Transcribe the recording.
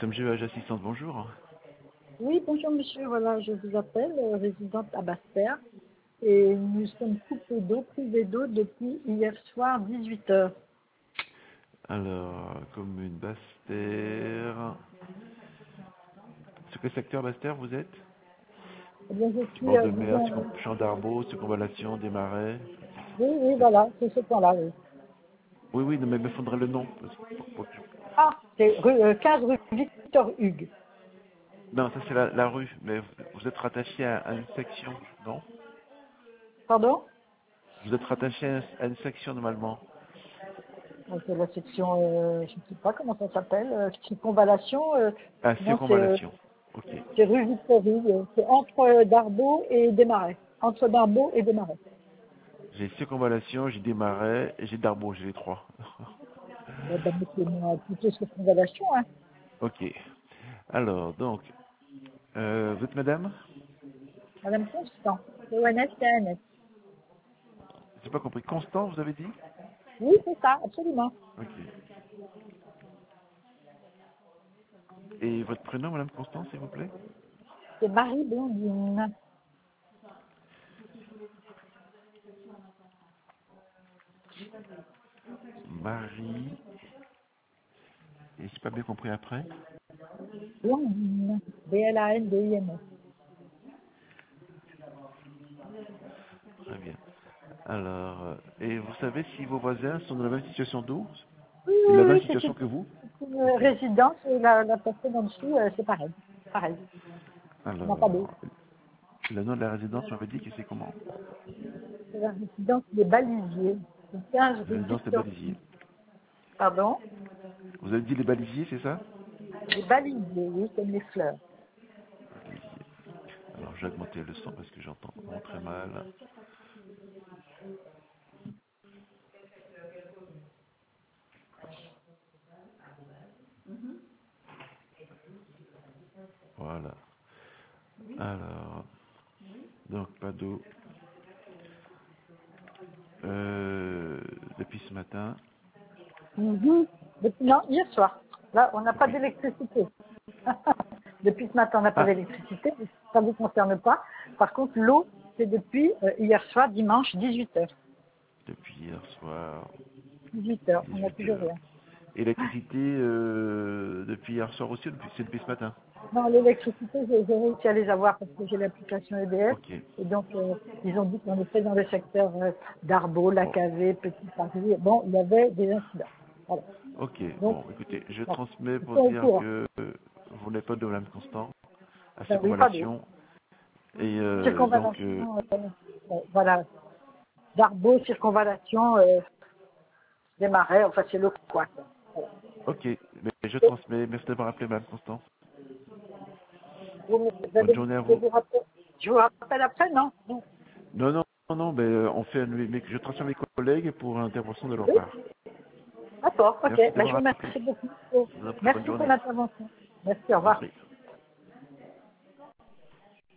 MGH Assistance, bonjour. Oui, bonjour monsieur, voilà, je vous appelle, résidente à Basse-Terre, et nous sommes coupés d'eau, privés d'eau depuis hier soir 18 heures. Alors, commune Basse-Terre. Sur quel secteur Basse-Terre vous êtes? Eh bien, je suis, Bord de mer, disons, champ d'Arbeau, circonvallation, des marais. oui, voilà, c'est ce point-là, oui. Oui, oui, non, mais il me faudrait le nom. Ah, c'est 15 rue Victor Hugues. Non, ça c'est la rue, mais vous êtes rattaché à une section, non? Pardon? Vous êtes rattaché à une section normalement. C'est la section, je ne sais pas comment ça s'appelle, circonvallation, Ah, non, circonvallation. Ok. c'est rue Victor Hugues, c'est entre Darbeau et Desmarais, entre Darbeau et Desmarais. J'ai circonvallation, j'ai des marais et j'ai d'Arbeau, j'ai les trois. Ben, mettez-moi plutôt circonvallation, hein. Ok. Alors, donc, vous êtes madame? Madame Constant, ONS-TNS. J'ai pas compris. Constant, vous avez dit? Oui, c'est ça, absolument. Ok. Et votre prénom, madame Constant, s'il vous plaît? C'est Marie Blondine. Marie. Et j'ai pas bien compris après? Blondine. B-L-A-N-D-I-N-E. Très bien. Alors, et vous savez si vos voisins sont dans la même situation d'eau? Oui, Et oui, la même oui, c'est situation que vous? une Ok. résidence et la personne en dessous, c'est pareil. Pareil. On n'a pas d'eau. Alors, le nom de la résidence, on m'avait dit que c'est comment? C'est la résidence des Balisiers. C'est 15 La rue résidence des Victor. balisiers. Pardon? Vous avez dit les balisiers, c'est ça? Des Balisiers, oui, comme les fleurs. Balisiers. Alors, je vais augmenter le son parce que j'entends vraiment très mal. Voilà. Alors, donc pas d'eau. Depuis ce matin. Mhm. Non, hier soir. Là, on n'a pas Depuis. d'électricité. Depuis ce matin, on n'a pas Ah, d'électricité. Ça ne vous concerne pas. Par contre, l'eau, c'est depuis hier soir, dimanche, 18 heures. depuis hier soir, 18 heures, on n'a 18 toujours heures. rien. Et l'électricité depuis hier soir aussi, ou c'est depuis ce matin? Non, l'électricité, j'ai réussi à les avoir parce que j'ai l'application EDF. Ok. Et donc, ils ont dit qu'en effet, dans le secteur d'Arbeau, Bon. Lacavé, Petit Paris, bon, il y avait des incidents. Voilà. Ok. Donc, Bon, écoutez, je voilà. transmets Ils pour sont au dire courant. que vous n'êtes pas de problème constant à Ben oui, pas d'eau. circonvallation. Et donc, Circonvallation, voilà. D'Arbeau, circonvallation, des marais, enfin, c'est le quoi. Voilà. ok. Mais je Et transmets. Merci d'avoir appelé, madame Constant. vous Bonne avez journée à de vous. vous rappeler. Je vous rappelle après, non? Non. Non, non, non, non, mais on fait, mais je transmets mes collègues pour l'intervention de leur Oui? part. D'accord, ok. Merci Ben, je d'avoir vous appelé. remercie beaucoup. Je vous en prie, bonne Merci pour journée. l'intervention. Merci, au Je vous en revoir. prie.